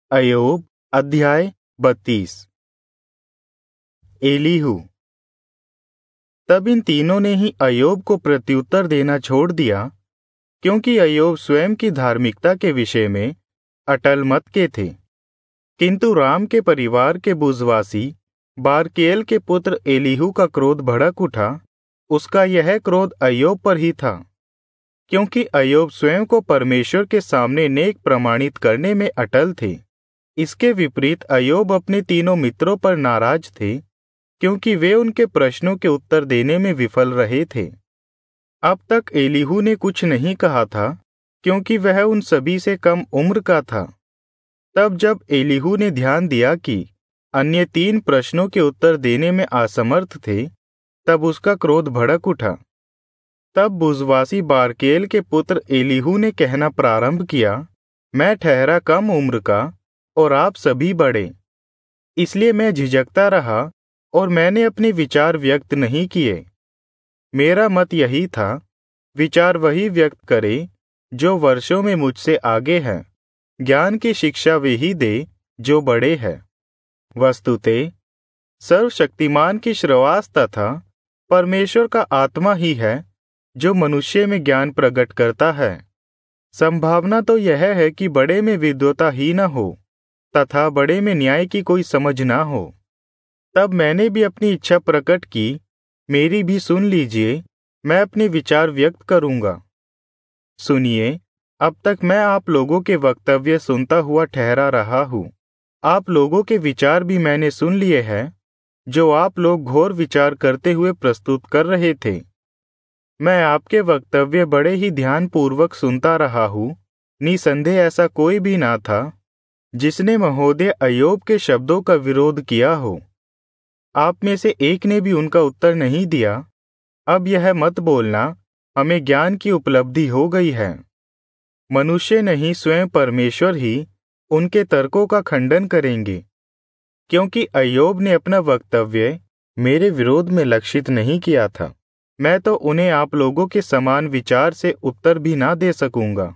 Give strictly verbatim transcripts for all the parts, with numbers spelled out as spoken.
अय्यूब अध्याय बत्तीस। एलीहू। तब इन तीनों ने ही अय्यूब को प्रत्युत्तर देना छोड़ दिया, क्योंकि अय्यूब स्वयं की धार्मिकता के विषय में अटल मत के थे। किंतु राम के परिवार के बुजवासी बारकेल के पुत्र एलीहू का क्रोध भड़क उठा। उसका यह क्रोध अय्यूब पर ही था, क्योंकि अय्यूब स्वयं को परमेश्वर के सामने नेक प्रमाणित करने में अटल थे। इसके विपरीत अय्यूब अपने तीनों मित्रों पर नाराज थे, क्योंकि वे उनके प्रश्नों के उत्तर देने में विफल रहे थे। अब तक एलीहू ने कुछ नहीं कहा था, क्योंकि वह उन सभी से कम उम्र का था। तब जब एलीहू ने ध्यान दिया कि अन्य तीन प्रश्नों के उत्तर देने में असमर्थ थे, तब उसका क्रोध भड़क उठा। तब बुजवासी बारकेल के पुत्र एलीहू ने कहना प्रारंभ किया, मैं ठहरा कम उम्र का और आप सभी बड़े, इसलिए मैं झिझकता रहा और मैंने अपने विचार व्यक्त नहीं किए। मेरा मत यही था, विचार वही व्यक्त करे जो वर्षों में मुझसे आगे हैं, ज्ञान की शिक्षा वे ही दे जो बड़े हैं। वस्तुतः सर्वशक्तिमान की श्रवास तथा परमेश्वर का आत्मा ही है जो मनुष्य में ज्ञान प्रकट करता है। संभावना तो यह है कि बड़े में विद्वता ही न हो तथा बड़े में न्याय की कोई समझ ना हो। तब मैंने भी अपनी इच्छा प्रकट की, मेरी भी सुन लीजिए, मैं अपने विचार व्यक्त करूंगा। सुनिए, अब तक मैं आप लोगों के वक्तव्य सुनता हुआ ठहरा रहा हूं। आप लोगों के विचार भी मैंने सुन लिए हैं, जो आप लोग घोर विचार करते हुए प्रस्तुत कर रहे थे। मैं आपके वक्तव्य बड़े ही ध्यानपूर्वक सुनता रहा हूं। निसंदेह ऐसा कोई भी ना था जिसने महोदय अय्यूब के शब्दों का विरोध किया हो। आप में से एक ने भी उनका उत्तर नहीं दिया। अब यह मत बोलना, हमें ज्ञान की उपलब्धि हो गई है। मनुष्य नहीं, स्वयं परमेश्वर ही उनके तर्कों का खंडन करेंगे, क्योंकि अय्यूब ने अपना वक्तव्य मेरे विरोध में लक्षित नहीं किया था। मैं तो उन्हें आप लोगों के समान विचार से उत्तर भी ना दे सकूंगा।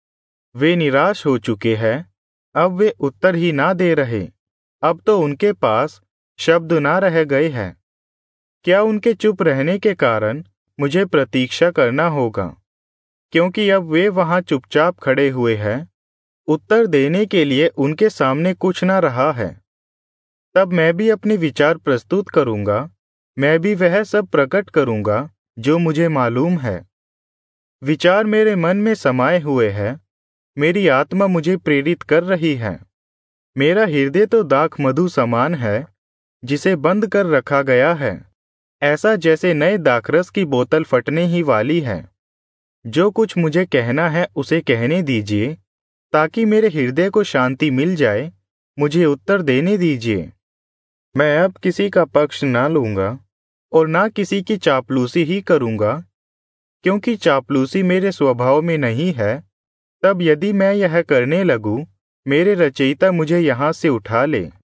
वे निराश हो चुके हैं, अब वे उत्तर ही ना दे रहे। अब तो उनके पास शब्द ना रह गए हैं। क्या उनके चुप रहने के कारण मुझे प्रतीक्षा करना होगा, क्योंकि अब वे वहां चुपचाप खड़े हुए हैं। उत्तर देने के लिए उनके सामने कुछ ना रहा है। तब मैं भी अपने विचार प्रस्तुत करूंगा, मैं भी वह सब प्रकट करूंगा जो मुझे मालूम है। विचार मेरे मन में समाये हुए हैं, मेरी आत्मा मुझे प्रेरित कर रही है। मेरा हृदय तो दाख मधु समान है, जिसे बंद कर रखा गया है, ऐसा जैसे नए दाखरस की बोतल फटने ही वाली है। जो कुछ मुझे कहना है उसे कहने दीजिए, ताकि मेरे हृदय को शांति मिल जाए। मुझे उत्तर देने दीजिए। मैं अब किसी का पक्ष ना लूंगा और ना किसी की चापलूसी ही करूंगा, क्योंकि चापलूसी मेरे स्वभाव में नहीं है। तब यदि मैं यह करने लगूं, मेरे रचयिता मुझे यहां से उठा ले।